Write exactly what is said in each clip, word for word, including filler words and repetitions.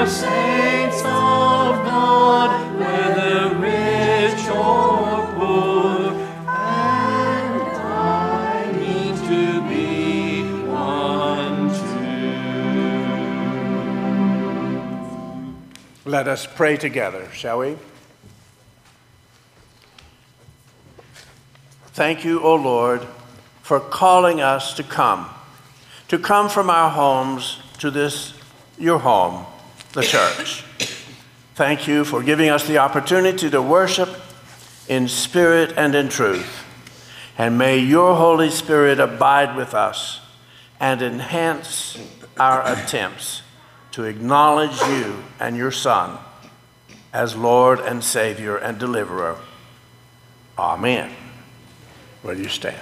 are saints of God, whether rich or poor, and I need to be one too. Let us pray together, shall we? Thank you, O Lord, for calling us to come, to come from our homes to this, your home, the church. Thank you for giving us the opportunity to worship in spirit and in truth. And may your Holy Spirit abide with us and enhance our attempts to acknowledge you and your Son as Lord and Savior and Deliverer. Amen. Will you stand?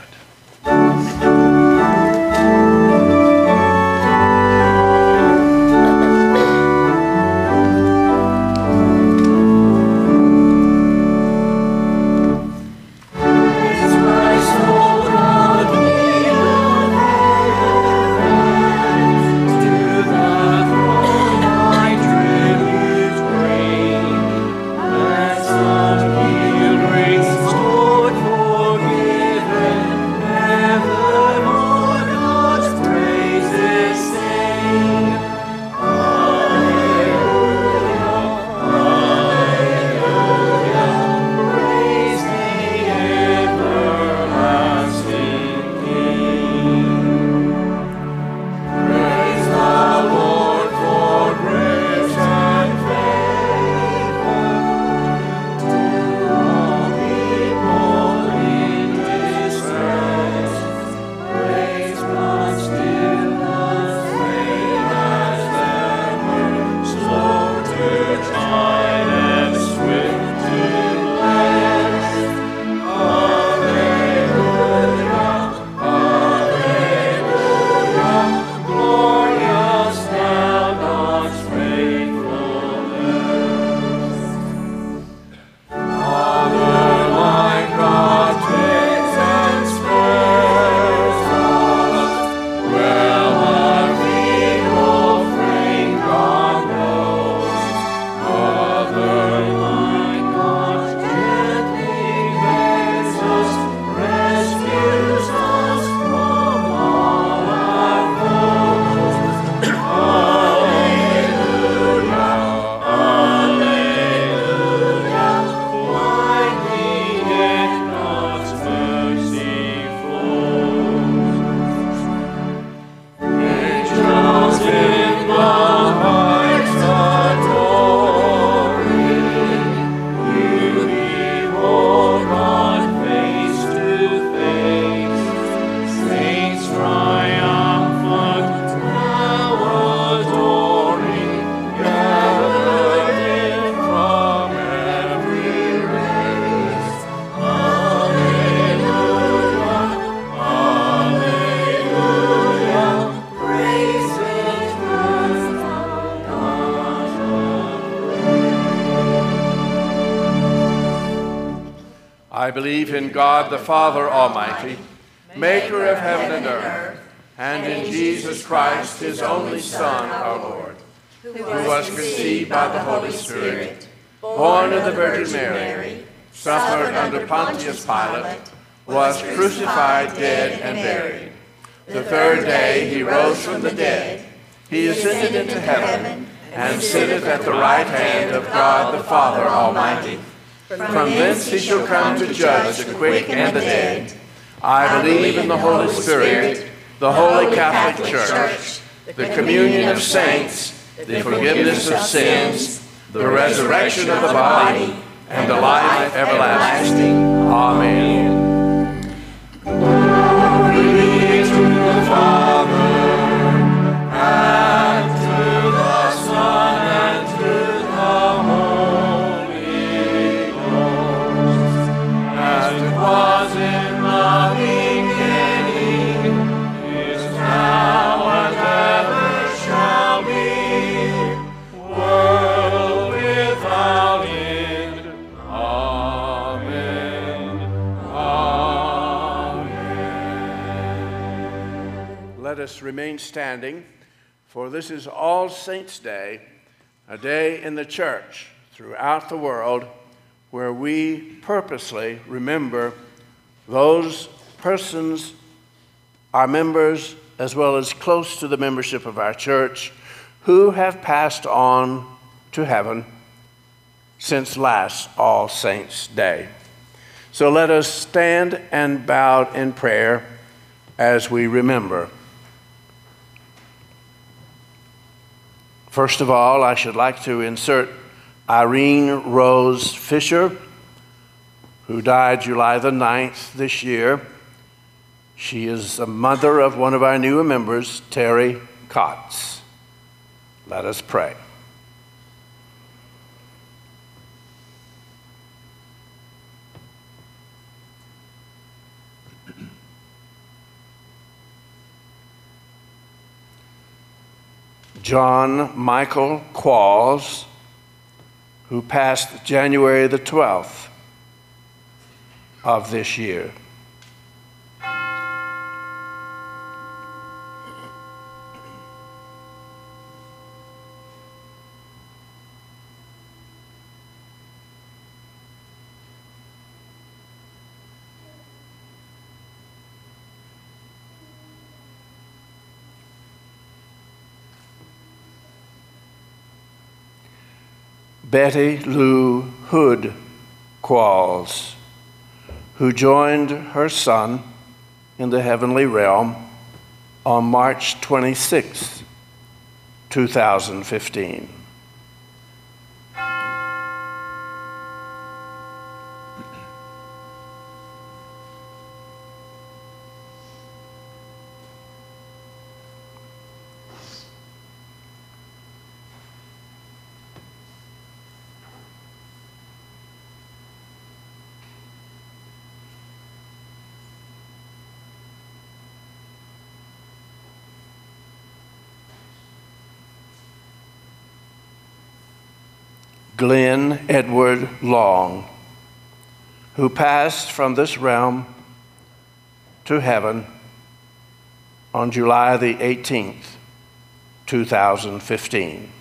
I believe in God the Father Almighty, maker of heaven and earth, and in Jesus Christ, his only Son, our Lord, who was conceived by the Holy Spirit, born of the Virgin Mary, suffered under Pontius Pilate, was crucified, dead, and buried. The third day he rose from the dead. He ascended into heaven, and sitteth at the right hand of God the Father Almighty. From thence he shall come to judge the quick and the dead. I believe in the Holy Spirit, the holy Catholic Church, the communion of saints, the forgiveness of sins, the resurrection of the body, and the life everlasting. Amen. Glory be to the Father, and to the Son, and to the Holy Ghost, as it was in the beginning, is now, and ever shall be, world without end. Amen. Amen. Let us remain standing, for this is All Saints' Day, a day in the church throughout the world where we purposely remember those persons, our members, as well as close to the membership of our church, who have passed on to heaven since last All Saints' Day. So let us stand and bow in prayer as we remember. First of all, I should like to insert Irene Rose Fisher, who died July the ninth this year. She is the mother of one of our newer members, Terry Kotz. Let us pray. John Michael Qualls, who passed January the twelfth of this year. Betty Lou Hood Qualls, who joined her son in the heavenly realm on March twenty-sixth, two thousand fifteen. Glenn Edward Long, who passed from this realm to heaven on July the eighteenth, two thousand fifteen.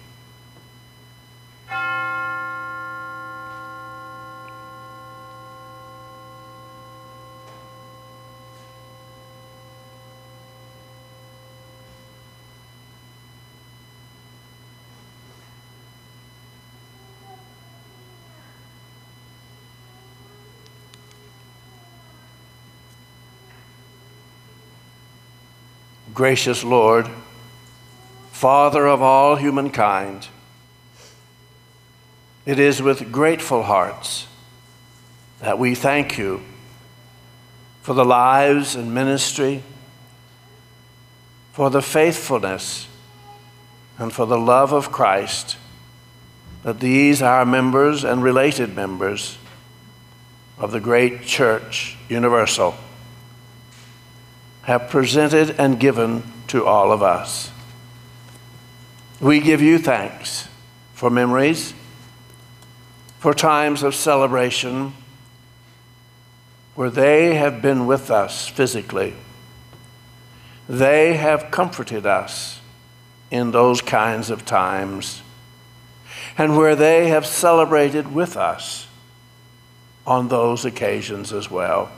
Gracious Lord, Father of all humankind, it is with grateful hearts that we thank you for the lives and ministry, for the faithfulness, and for the love of Christ that these, our members and related members of the great Church Universal, have presented and given to all of us. We give you thanks for memories, for times of celebration where they have been with us physically. They have comforted us in those kinds of times, and where they have celebrated with us on those occasions as well.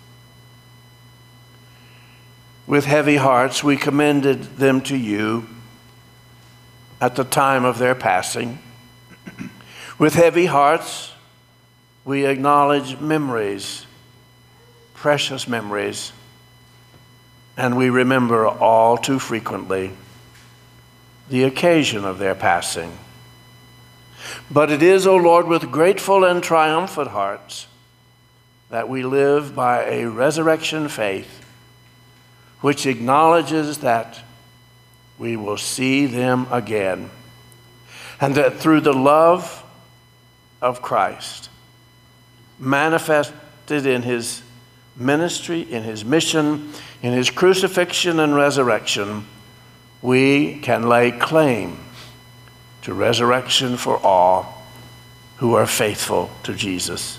With heavy hearts, we commended them to you at the time of their passing. With heavy hearts, we acknowledge memories, precious memories, and we remember all too frequently the occasion of their passing. But it is, O Lord, with grateful and triumphant hearts that we live by a resurrection faith which acknowledges that we will see them again, and that through the love of Christ, manifested in his ministry, in his mission, in his crucifixion and resurrection, we can lay claim to resurrection for all who are faithful to Jesus.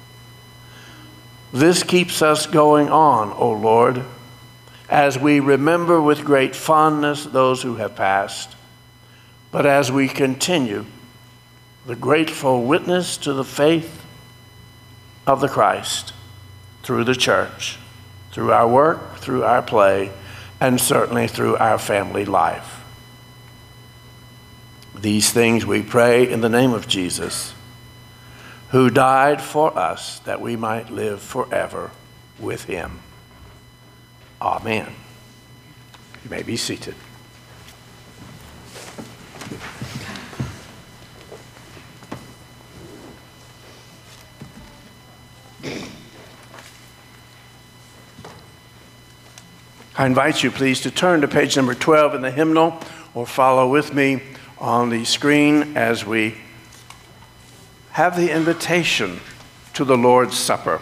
This keeps us going on, O Lord, as we remember with great fondness those who have passed, but as we continue the grateful witness to the faith of the Christ through the church, through our work, through our play, and certainly through our family life. These things we pray in the name of Jesus, who died for us that we might live forever with him. Amen. You may be seated. I invite you, please, to turn to page number twelve in the hymnal or follow with me on the screen as we have the invitation to the Lord's Supper.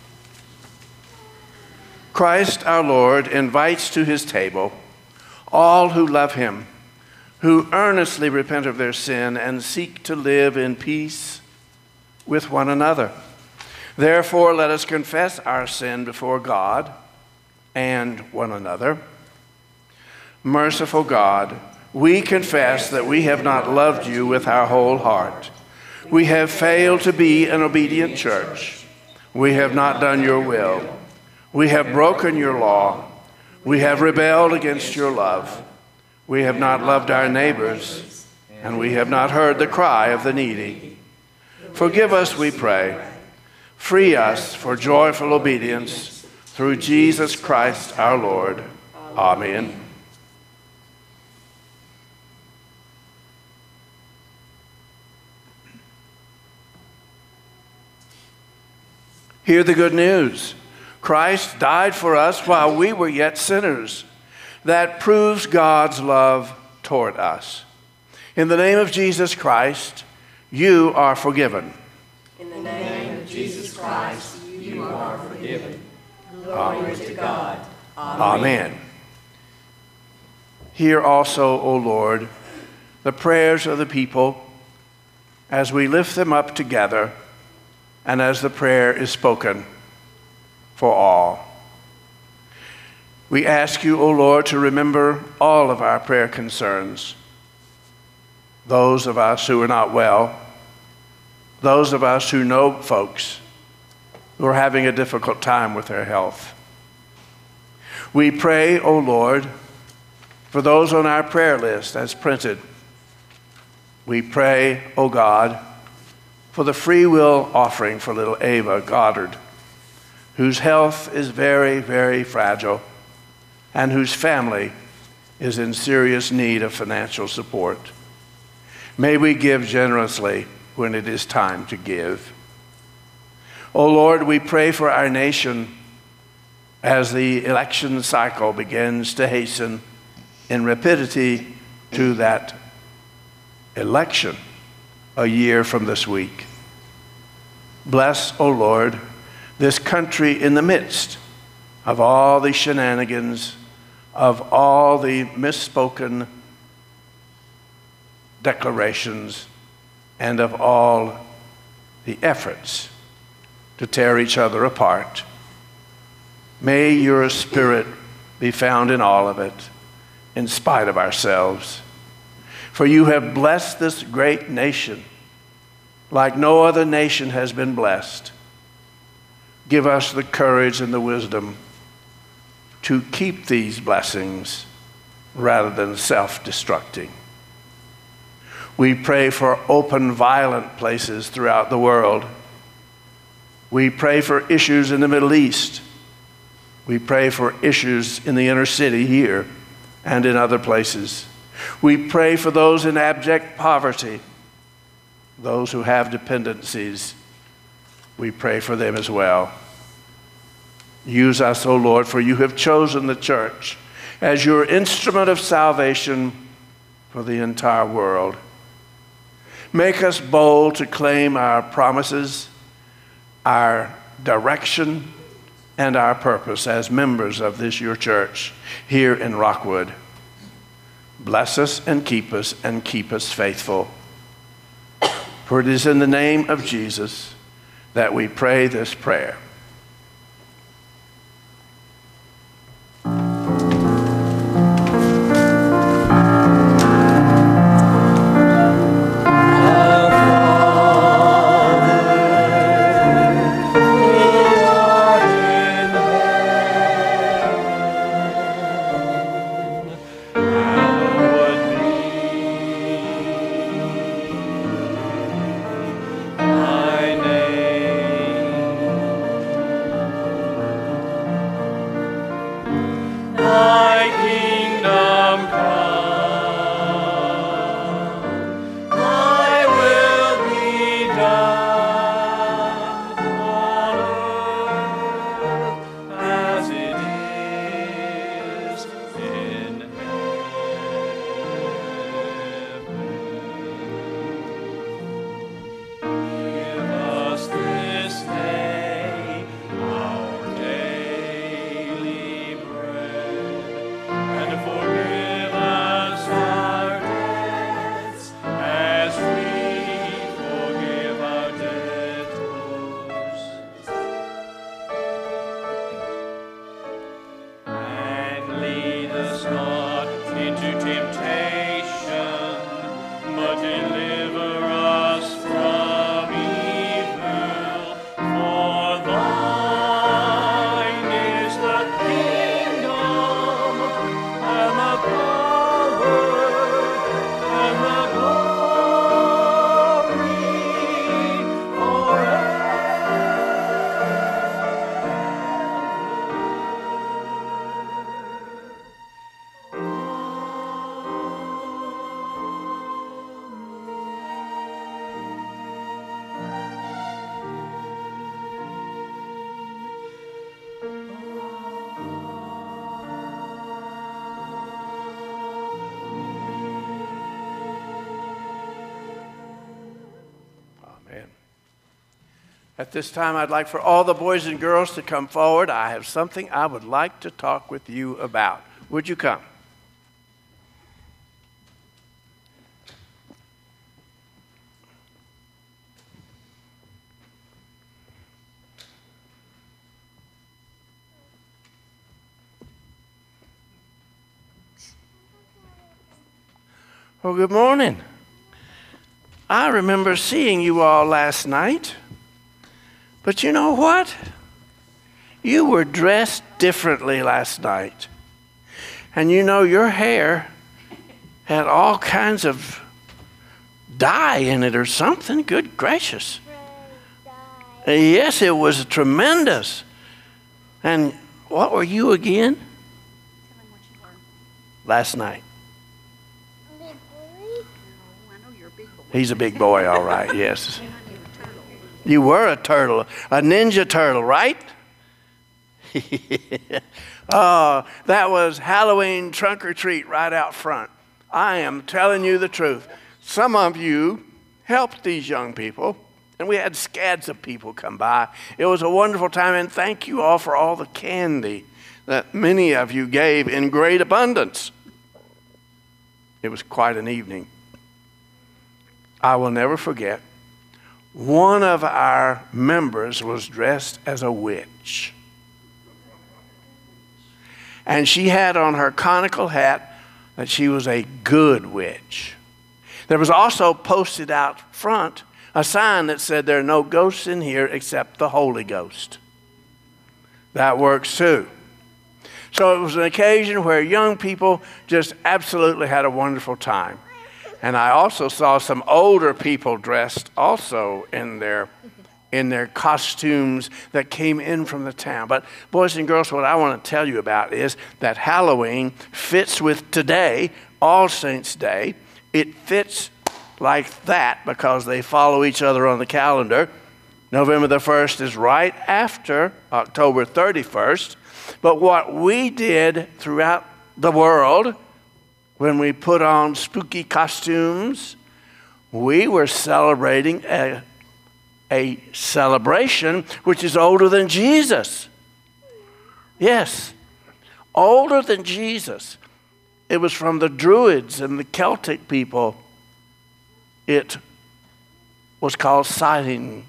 Christ our Lord invites to his table all who love him, who earnestly repent of their sin and seek to live in peace with one another. Therefore, let us confess our sin before God and one another. Merciful God, we confess that we have not loved you with our whole heart. We have failed to be an obedient church. We have not done your will. We have broken your law. We have rebelled against your love. We have not loved our neighbors, and we have not heard the cry of the needy. Forgive us, we pray. Free us for joyful obedience through Jesus Christ our Lord. Amen. Hear the good news. Christ died for us while we were yet sinners. That proves God's love toward us. In the name of Jesus Christ, you are forgiven. In the name of Jesus Christ, you are forgiven. Glory to God. Amen. Amen. Hear also, O Lord, the prayers of the people as we lift them up together and as the prayer is spoken for all. We ask you, O Lord, to remember all of our prayer concerns. Those of us who are not well, those of us who know folks who are having a difficult time with their health. We pray, O Lord, for those on our prayer list as printed. We pray, O God, for the free will offering for little Ava Goddard, whose health is very, very fragile and whose family is in serious need of financial support. May we give generously when it is time to give. O Lord, we pray for our nation as the election cycle begins to hasten in rapidity to that election a year from this week. Bless, O Lord, this country in the midst of all the shenanigans, of all the misspoken declarations, and of all the efforts to tear each other apart. May your Spirit be found in all of it, in spite of ourselves. For you have blessed this great nation like no other nation has been blessed. Give us the courage and the wisdom to keep these blessings rather than self-destructing. We pray for open, violent places throughout the world. We pray for issues in the Middle East. We pray for issues in the inner city here and in other places. We pray for those in abject poverty, those who have dependencies. We pray for them as well. Use us, O Lord, for you have chosen the church as your instrument of salvation for the entire world. Make us bold to claim our promises, our direction, and our purpose as members of this your church here in Rockwood. Bless us and keep us and keep us faithful. For it is in the name of Jesus that we pray this prayer. Our At this time, I'd like for all the boys and girls to come forward. I have something I would like to talk with you about. Would you come? Well, good morning. I remember seeing you all last night, but you know what? You were dressed differently last night. And you know, your hair had all kinds of dye in it or something. Good gracious. Yes, it was tremendous. And what were you again? Last night. He's a big boy, all right, yes. You were a turtle, a ninja turtle, right? Oh, that was Halloween trunk or treat right out front. I am telling you the truth. Some of you helped these young people, and we had scads of people come by. It was a wonderful time, and thank you all for all the candy that many of you gave in great abundance. It was quite an evening. I will never forget, one of our members was dressed as a witch. And she had on her conical hat that she was a good witch. There was also posted out front a sign that said there are no ghosts in here except the Holy Ghost. That works too. So it was an occasion where young people just absolutely had a wonderful time. And I also saw some older people dressed also in their, in their costumes that came in from the town. But boys and girls, what I want to tell you about is that Halloween fits with today, All Saints' Day. It fits like that because they follow each other on the calendar. November the first is right after October thirty-first. But what we did throughout the world, when we put on spooky costumes, we were celebrating a, a celebration which is older than Jesus. Yes, older than Jesus. It was from the Druids and the Celtic people. It was called Samhain.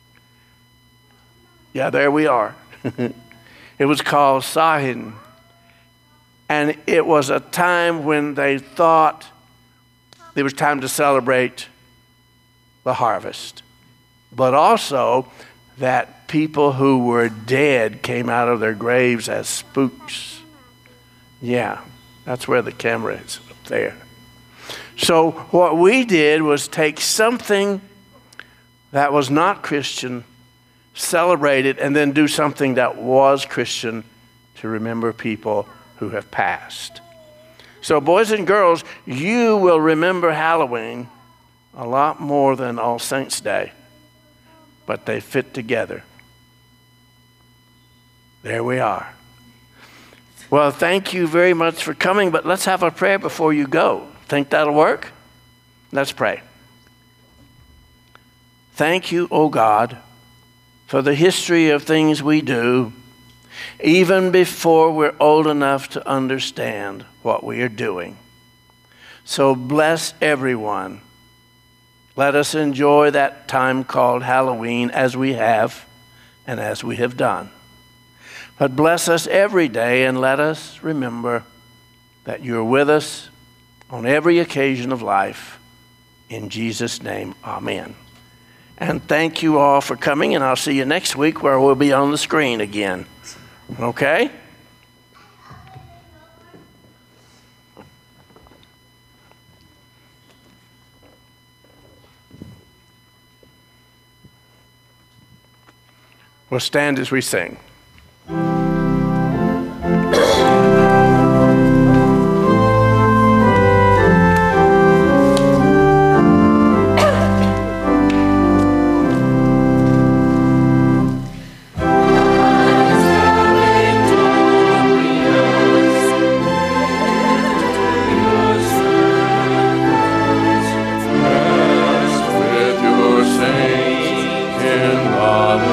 Yeah, there we are. It was called Samhain. And it was a time when they thought it was time to celebrate the harvest. But also that people who were dead came out of their graves as spooks. Yeah, that's where the camera is, up there. So what we did was take something that was not Christian, celebrate it, and then do something that was Christian to remember people who have passed. So boys and girls, you will remember Halloween a lot more than All Saints' Day, but they fit together. There we are. Well, thank you very much for coming, but let's have a prayer before you go. Think that'll work? Let's pray. Thank you, O God, for the history of things we do, even before we're old enough to understand what we are doing. So bless everyone. Let us enjoy that time called Halloween as we have and as we have done. But bless us every day and let us remember that you're with us on every occasion of life. In Jesus' name, amen. And thank you all for coming, and I'll see you next week where we'll be on the screen again. Okay? We'll stand as we sing. In the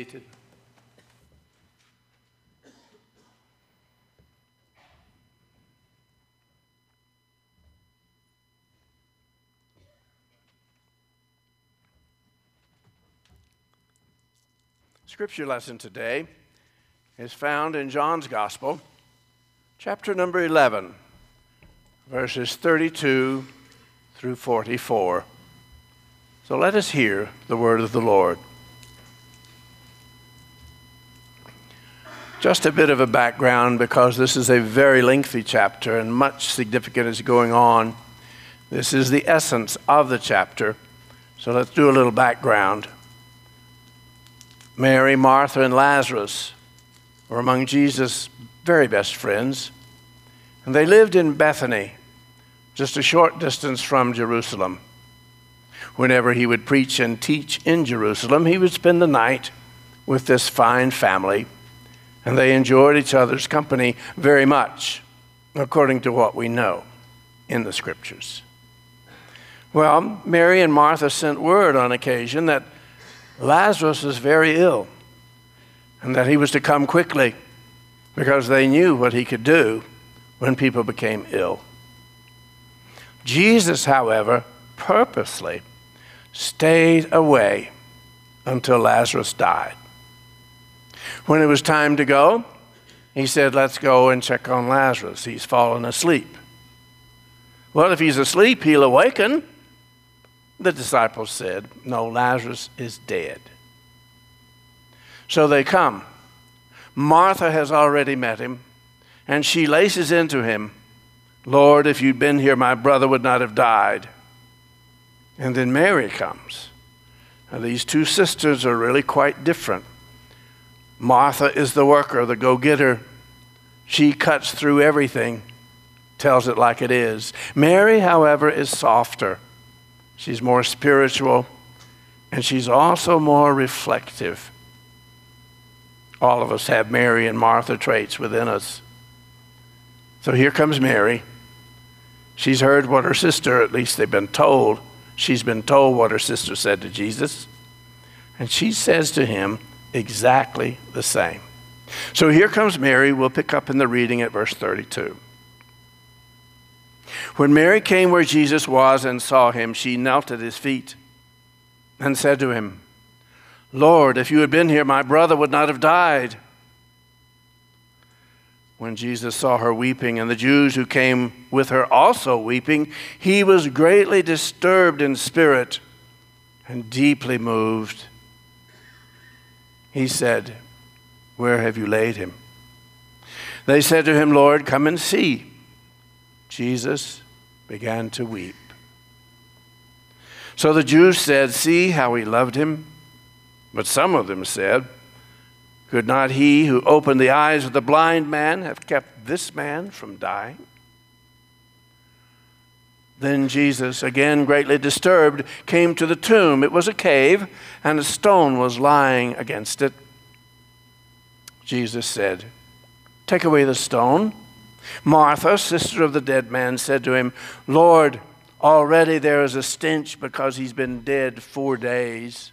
seated. Scripture lesson today is found in John's Gospel, chapter number eleven, verses thirty-two through forty-four. So let us hear the word of the Lord. Just a bit of a background, because this is a very lengthy chapter and much significant is going on. This is the essence of the chapter. So let's do a little background. Mary, Martha, and Lazarus were among Jesus' very best friends, and they lived in Bethany, just a short distance from Jerusalem. Whenever he would preach and teach in Jerusalem, he would spend the night with this fine family, and they enjoyed each other's company very much, according to what we know in the Scriptures. Well, Mary and Martha sent word on occasion that Lazarus was very ill, and that he was to come quickly, because they knew what he could do when people became ill. Jesus, however, purposely stayed away until Lazarus died. When it was time to go, he said, let's go and check on Lazarus. He's fallen asleep. Well, if he's asleep, he'll awaken. The disciples said, no, Lazarus is dead. So they come. Martha has already met him, and she laces into him, Lord, if you'd been here, my brother would not have died. And then Mary comes. And these two sisters are really quite different. Martha is the worker, the go-getter. She cuts through everything, tells it like it is. Mary, however, is softer. She's more spiritual, and she's also more reflective. All of us have Mary and Martha traits within us. So here comes Mary. She's heard what her sister, at least they've been told, she's been told what her sister said to Jesus. And she says to him exactly the same. So here comes Mary. We'll pick up in the reading at verse thirty-two. When Mary came where Jesus was and saw him, she knelt at his feet and said to him, Lord, if you had been here, my brother would not have died. When Jesus saw her weeping, and the Jews who came with her also weeping, he was greatly disturbed in spirit and deeply moved. He said, where have you laid him? They said to him, Lord, come and see. Jesus began to weep. So the Jews said, see how he loved him. But some of them said, could not he who opened the eyes of the blind man have kept this man from dying? Then Jesus, again greatly disturbed, came to the tomb. It was a cave, and a stone was lying against it. Jesus said, take away the stone. Martha, sister of the dead man, said to him, Lord, already there is a stench because he's been dead four days.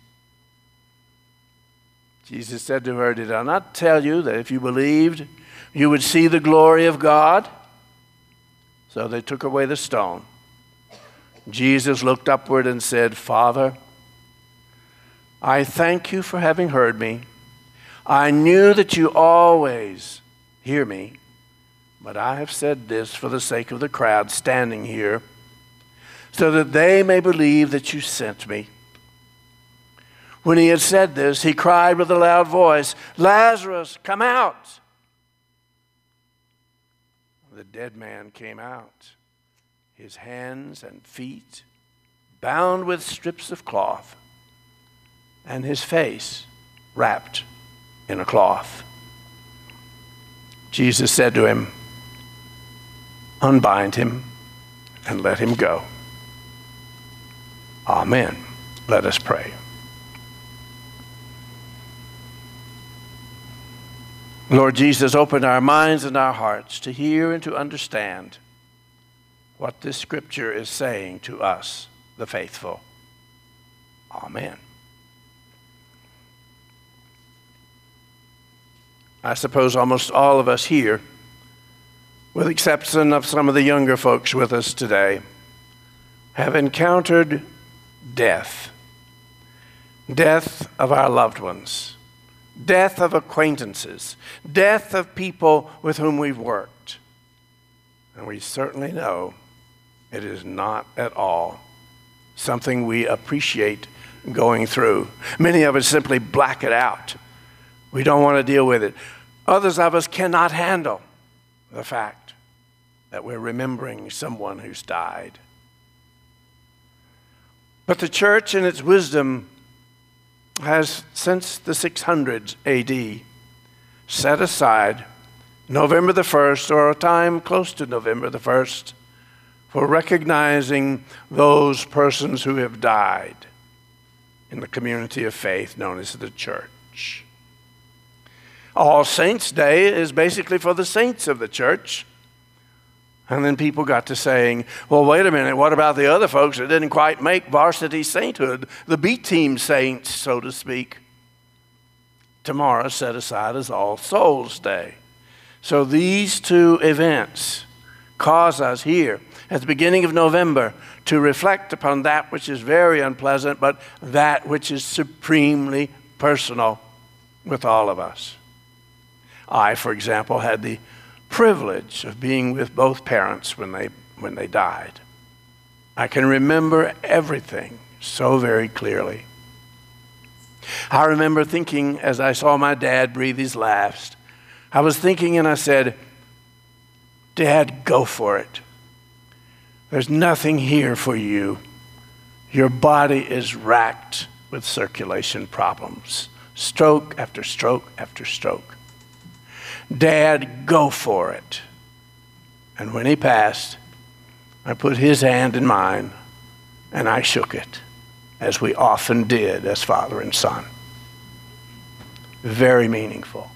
Jesus said to her, did I not tell you that if you believed, you would see the glory of God? So they took away the stone. Jesus looked upward and said, Father, I thank you for having heard me. I knew that you always hear me, but I have said this for the sake of the crowd standing here, so that they may believe that you sent me. When he had said this, he cried with a loud voice, Lazarus, come out. The dead man came out, his hands and feet bound with strips of cloth, and his face wrapped in a cloth. Jesus said to him, unbind him and let him go. Amen. Let us pray. Lord Jesus, open our minds and our hearts to hear and to understand what this scripture is saying to us, the faithful. Amen. I suppose almost all of us here, with the exception of some of the younger folks with us today, have encountered death. Death of our loved ones, death of acquaintances, death of people with whom we've worked. And we certainly know it is not at all something we appreciate going through. Many of us simply black it out. We don't want to deal with it. Others of us cannot handle the fact that we're remembering someone who's died. But the church in its wisdom has, since the six hundreds A D, set aside November the first, or a time close to November the first, for recognizing those persons who have died in the community of faith known as the church. All Saints' Day is basically for the saints of the church. And then people got to saying, well, wait a minute, what about the other folks that didn't quite make varsity sainthood, the B-team saints, so to speak? Tomorrow set aside as All Souls' Day. So these two events cause us here at the beginning of November to reflect upon that which is very unpleasant, but that which is supremely personal with all of us. I, for example, had the privilege of being with both parents when they when they died. I can remember everything so very clearly. I remember thinking as I saw my dad breathe his last, I was thinking and I said, Dad, go for it. There's nothing here for you. Your body is racked with circulation problems, stroke after stroke after stroke. Dad, go for it. And when he passed, I put his hand in mine and I shook it, as we often did as father and son. Very meaningful.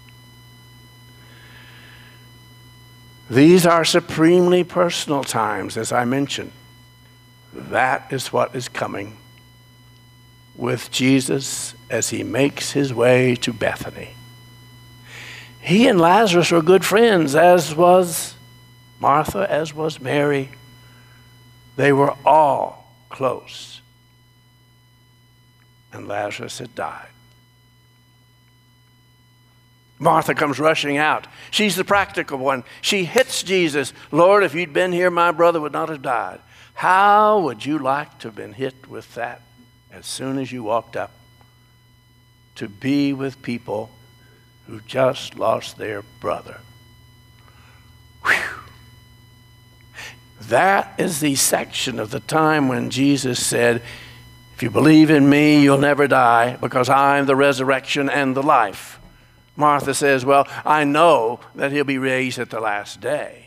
These are supremely personal times, as I mentioned. That is what is coming with Jesus as he makes his way to Bethany. He and Lazarus were good friends, as was Martha, as was Mary. They were all close. And Lazarus had died. Martha comes rushing out. She's the practical one. She hits Jesus. Lord, if you'd been here, my brother would not have died. How would you like to have been hit with that as soon as you walked up? To be with people who just lost their brother. Whew. That is the section of the time when Jesus said, if you believe in me, you'll never die, because I'm the resurrection and the life. Martha says, well, I know that he'll be raised at the last day.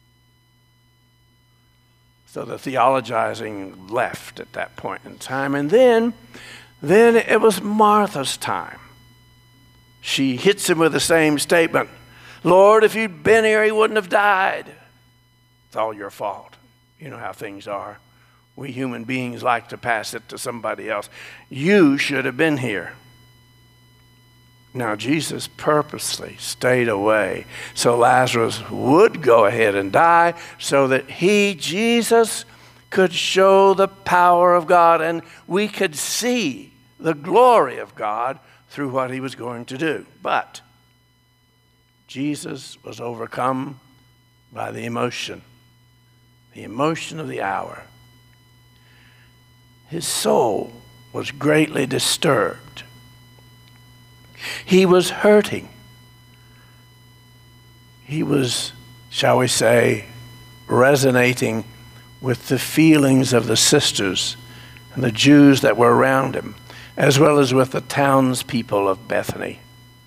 So the theologizing left at that point in time. And then, then it was Martha's time. She hits him with the same statement. Lord, if you'd been here, he wouldn't have died. It's all your fault. You know how things are. We human beings like to pass it to somebody else. You should have been here. Now, Jesus purposely stayed away so Lazarus would go ahead and die, so that he, Jesus, could show the power of God and we could see the glory of God through what he was going to do. But Jesus was overcome by the emotion, the emotion of the hour. His soul was greatly disturbed. He was hurting. He was, shall we say, resonating with the feelings of the sisters and the Jews that were around him, as well as with the townspeople of Bethany.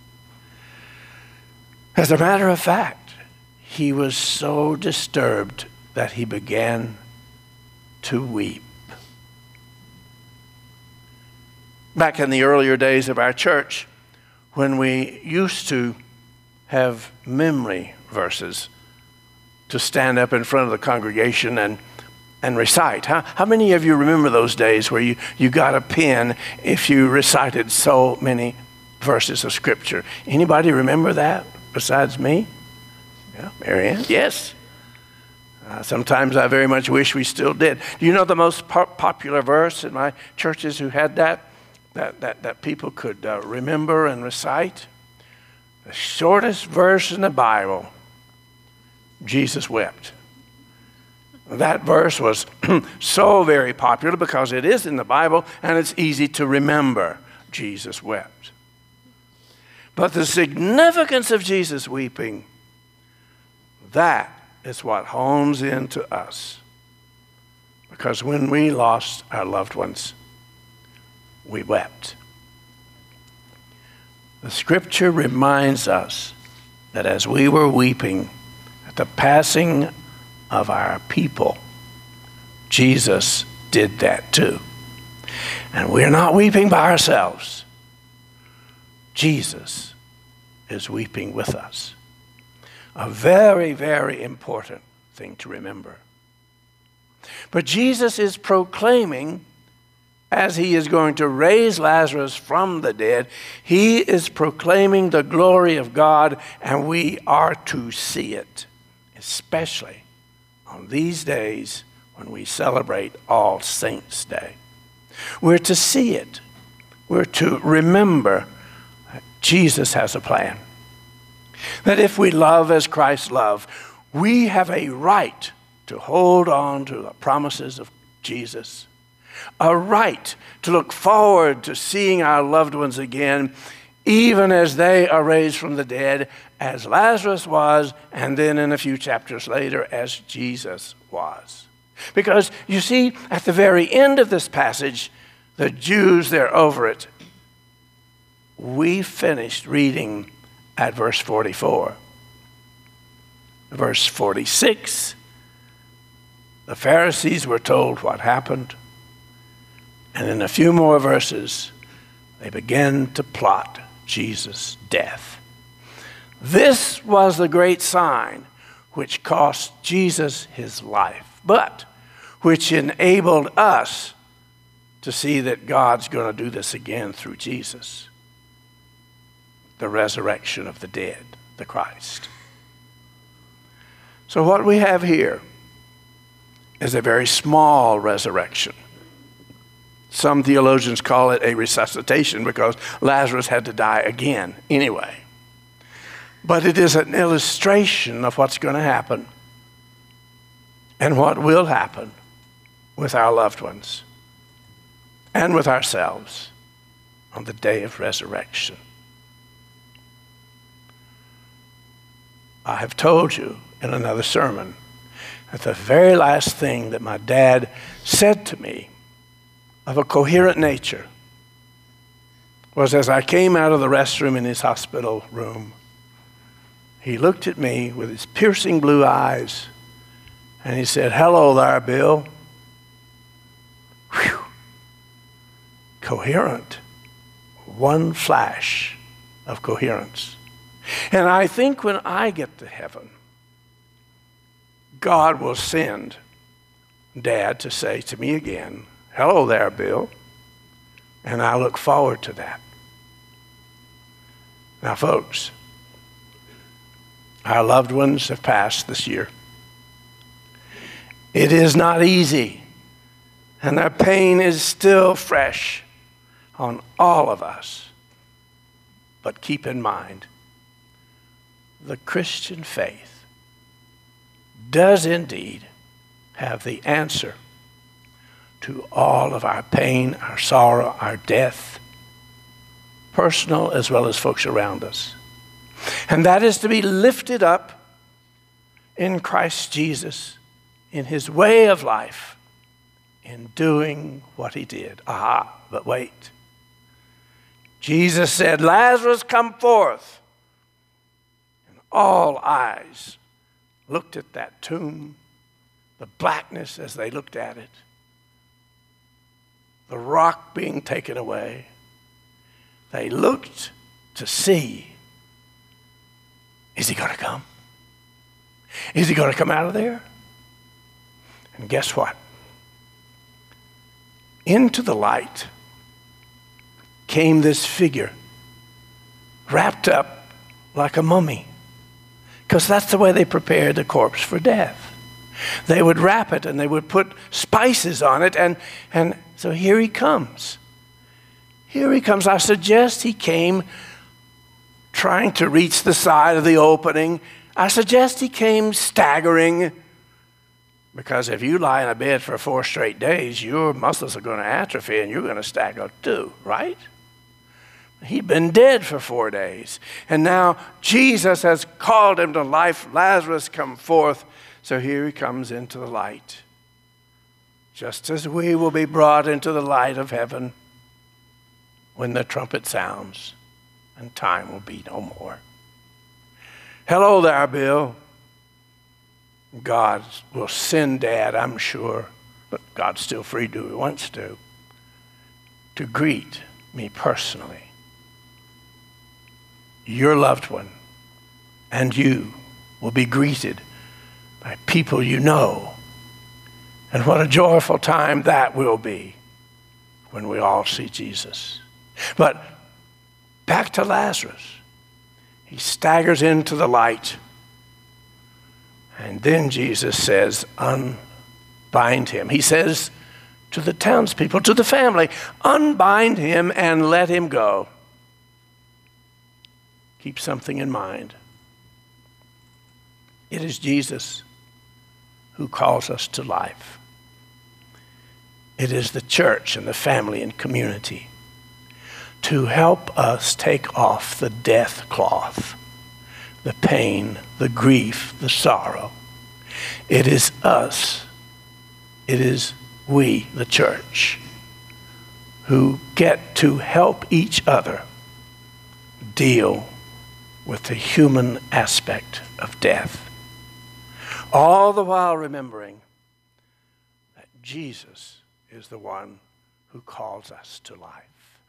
As a matter of fact, he was so disturbed that he began to weep. Back in the earlier days of our church, when we used to have memory verses to stand up in front of the congregation and, and recite. How, how many of you remember those days where you, you got a pen if you recited so many verses of Scripture. Anybody remember that besides me? Yeah, Marianne? Yes. Uh, sometimes I very much wish we still did. Do you know the most po- popular verse in my churches who had that, that, that, that people could uh, remember and recite? The shortest verse in the Bible, Jesus wept. That verse was so very popular because it is in the Bible and it's easy to remember. Jesus wept. But the significance of Jesus weeping, that is what hones into us. Because when we lost our loved ones, we wept. The Scripture reminds us that as we were weeping at the passing of our people, Jesus did that too. And we're not weeping by ourselves. Jesus is weeping with us. A very, very important thing to remember. But Jesus is proclaiming, as he is going to raise Lazarus from the dead, he is proclaiming the glory of God, and we are to see it, especially on these days when we celebrate All Saints' Day. We're to see it. We're to remember that Jesus has a plan. That if we love as Christ loved, we have a right to hold on to the promises of Jesus. A right to look forward to seeing our loved ones again, even as they are raised from the dead, as Lazarus was, and then in a few chapters later, as Jesus was. Because, you see, at the very end of this passage, the Jews, they're over it. We finished reading at verse forty-four. Verse forty-six, the Pharisees were told what happened. And in a few more verses, they began to plot Jesus' death. This was the great sign which cost Jesus his life, but which enabled us to see that God's going to do this again through Jesus. The resurrection of the dead, the Christ. So what we have here is a very small resurrection. Some theologians call it a resuscitation because Lazarus had to die again anyway. But it is an illustration of what's going to happen and what will happen with our loved ones and with ourselves on the day of resurrection. I have told you in another sermon that the very last thing that my dad said to me of a coherent nature was as I came out of the restroom in his hospital room. He looked at me with his piercing blue eyes and he said, "Hello there, Bill." Whew. Coherent. One flash of coherence. And I think when I get to heaven, God will send Dad to say to me again, "Hello there, Bill." And I look forward to that. Now, folks, our loved ones have passed this year. It is not easy, and their pain is still fresh on all of us. But keep in mind, the Christian faith does indeed have the answer to all of our pain, our sorrow, our death, personal as well as folks around us. And that is to be lifted up in Christ Jesus, in his way of life, in doing what he did. Aha, but wait. Jesus said, "Lazarus, come forth." And all eyes looked at that tomb, the blackness as they looked at it, the rock being taken away. They looked to see, is he going to come? Is he going to come out of there? And guess what? Into the light came this figure wrapped up like a mummy, because that's the way they prepared the corpse for death. They would wrap it and they would put spices on it, and, and so here he comes. Here he comes. I suggest he came trying to reach the side of the opening. I suggest he came staggering, because if you lie in a bed for four straight days, your muscles are going to atrophy and you're going to stagger too, right? He'd been dead for four days. And now Jesus has called him to life. Lazarus, come forth. So here he comes into the light. Just as we will be brought into the light of heaven when the trumpet sounds and time will be no more. Hello there, Bill. God will send Dad, I'm sure, but God's still free to do what he wants to, to greet me personally. Your loved one and you will be greeted by people you know. And what a joyful time that will be when we all see Jesus. But back to Lazarus. He staggers into the light. And then Jesus says, unbind him. He says to the townspeople, to the family, unbind him and let him go. Keep something in mind. It is Jesus who calls us to life. It is the church and the family and community to help us take off the death cloth, the pain, the grief, the sorrow. It is us, it is we, the church, who get to help each other deal with the human aspect of death. All the while remembering that Jesus is the one who calls us to life.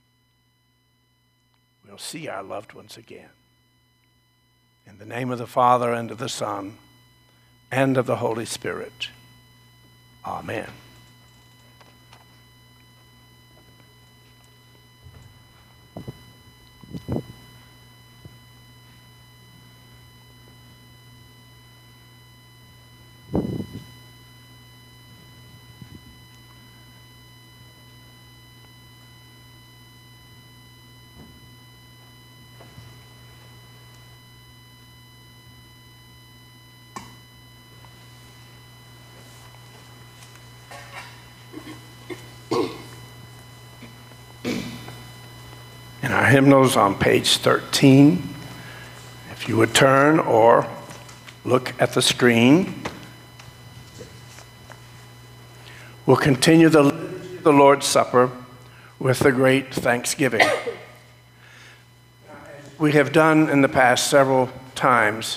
We'll see our loved ones again. In the name of the Father, and of the Son, and of the Holy Spirit. Amen. In our hymnals on page thirteen, if you would turn or look at the screen, we'll continue the, the Lord's Supper with the great thanksgiving. We have done in the past several times.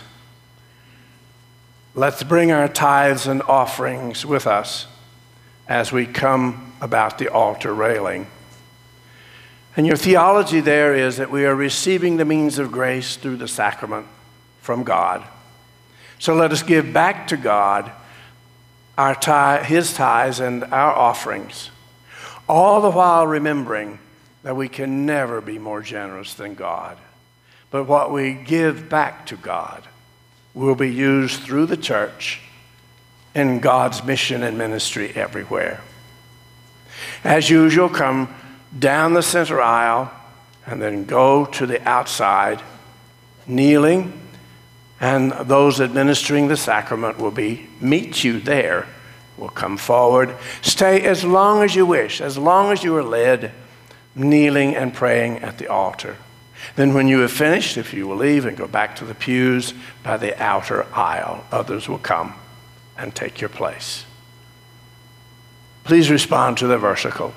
Let's bring our tithes and offerings with us as we come about the altar railing. And your theology there is that we are receiving the means of grace through the sacrament from God. So let us give back to God our tithe, his tithes and our offerings, all the while remembering that we can never be more generous than God. But what we give back to God will be used through the church in God's mission and ministry everywhere. As usual, come down the center aisle and then go to the outside, kneeling, and those administering the sacrament will be meet you there, will come forward. Stay as long as you wish, as long as you are led, kneeling and praying at the altar. Then when you have finished, if you will leave and go back to the pews by the outer aisle, others will come and take your place. Please respond to the versicle.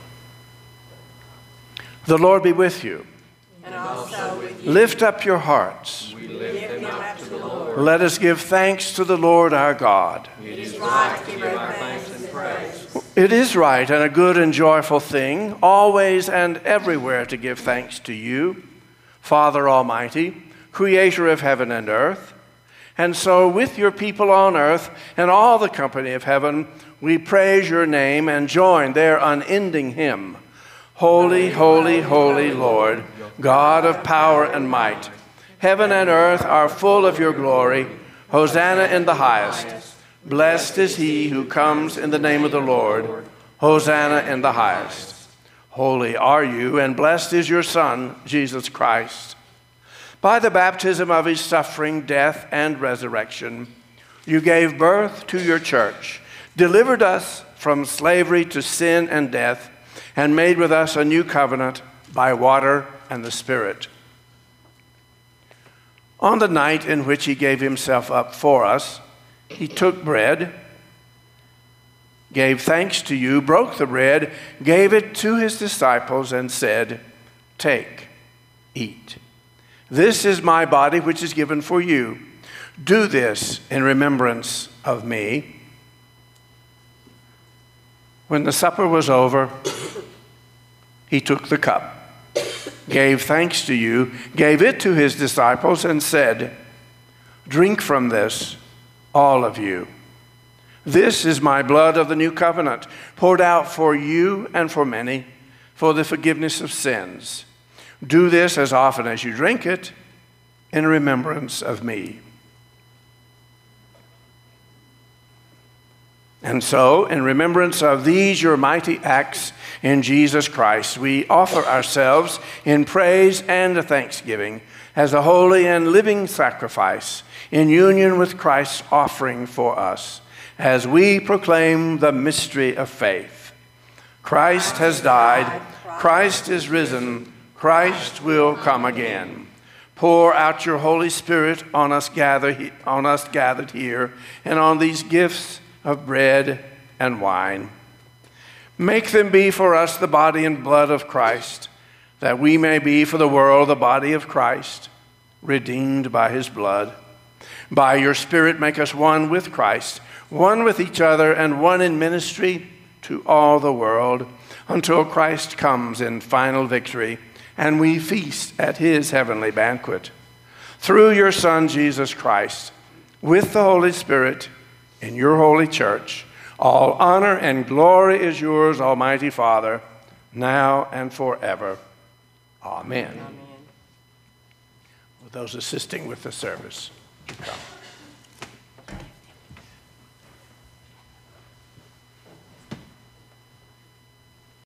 The Lord be with you. And also with you. Lift up your hearts. We lift them up to the Lord. Let us give thanks to the Lord our God. It is right to give our thanks and praise. It is right and a good and joyful thing, always and everywhere to give thanks to you, Father Almighty, creator of heaven and earth. And so with your people on earth and all the company of heaven, we praise your name and join their unending hymn. Holy, holy, holy Lord, God of power and might, Heaven and earth are full of your glory. Hosanna in the highest. Blessed is he who comes in the name of the Lord. Hosanna in the highest. Holy are you, and blessed is your Son, Jesus Christ. By the baptism of his suffering, death, and resurrection, you gave birth to your church, delivered us from slavery to sin and death, and made with us a new covenant by water and the Spirit. On the night in which he gave himself up for us, he took bread, gave thanks to you, broke the bread, gave it to his disciples, and said, "Take, eat. This is my body, which is given for you. Do this in remembrance of me." When the supper was over, he took the cup, gave thanks to you, gave it to his disciples, and said, "Drink from this, all of you. This is my blood of the new covenant, poured out for you and for many for the forgiveness of sins. Do this as often as you drink it in remembrance of me." And so, in remembrance of these your mighty acts in Jesus Christ, we offer ourselves in praise and thanksgiving as a holy and living sacrifice in union with Christ's offering for us, as we proclaim the mystery of faith. Christ has died, Christ is risen, Christ will come again. Pour out your Holy Spirit on us, gather, on us gathered here, and on these gifts of bread and wine. Make them be for us the body and blood of Christ, that we may be for the world the body of Christ, redeemed by his blood. By your Spirit make us one with Christ, one with each other, and one in ministry to all the world, until Christ comes in final victory, and we feast at his heavenly banquet. Through your Son, Jesus Christ, with the Holy Spirit, in your holy church, all honor and glory is yours, Almighty Father, now and forever. Amen. Amen. With those assisting with the service, you come.